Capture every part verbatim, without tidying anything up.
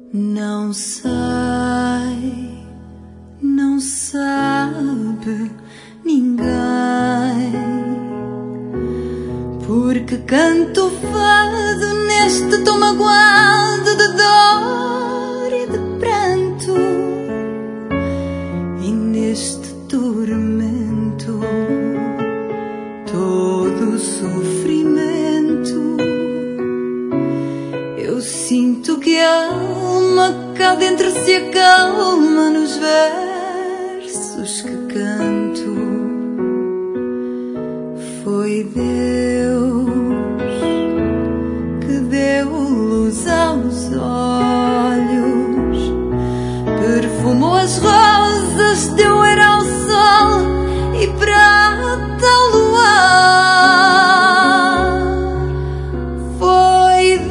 Não sei, não sabe ninguém, porque canto fado neste tom magoado de dor e de pranto, e neste tormento todo sofrimento. Eu sinto que a alma cá dentro se acalma nos versos que canto. Foi Deus que deu luz aos olhos, perfumou as rosas, deu ar ao sol e prata ao luar. Foi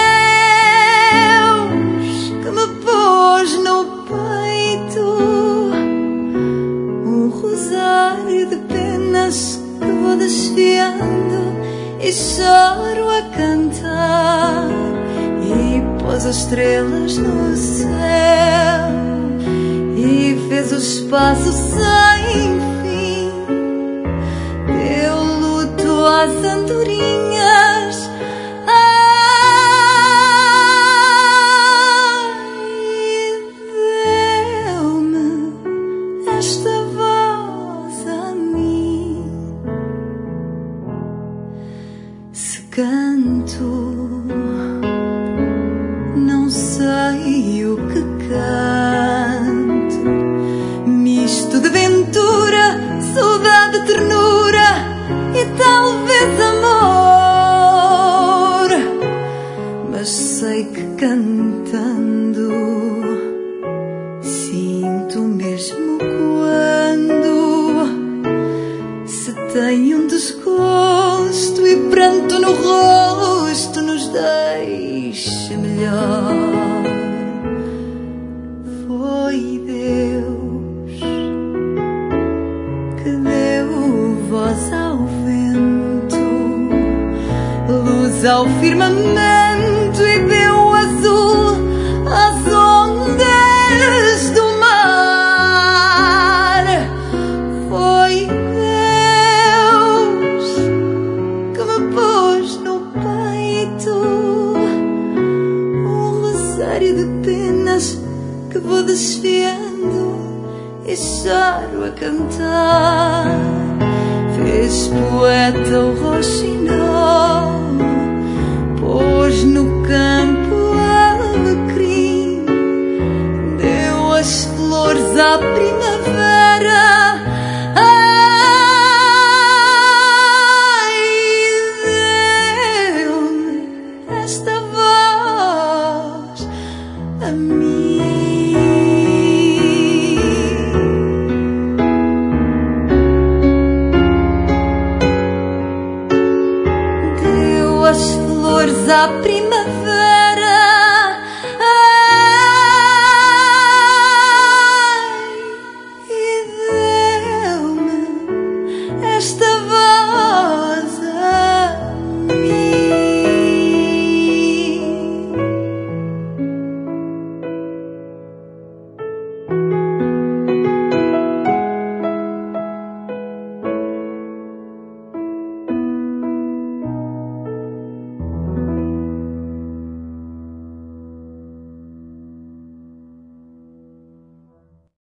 Deus que me pôs no peito um rosário de penas que vou desfiando e choro a cantar, e pôs as estrelas no céu e fez o espaço sem fim, deu luto às andorinhas, ai, deu-me esta voz a mim. Se canto, não sei o que canto, misto de ventura, saudade, ternura e talvez amor. Mas sei que cantando sinto mesmo quando se tem um desgosto e pranto no rosto nos deixa melhor. Foi Deus que deu voz ao vento, luz ao firmamento e deu azul às ondas do mar. Foi Deus que me pôs no peito um rosário de penas que vou desfiando e choro a cantar. Fez poeta o roxinol, pôs no campo alecrim, deu as flores à primavera, ai, deu-me esta voz a mim. Deu as flores à primavera,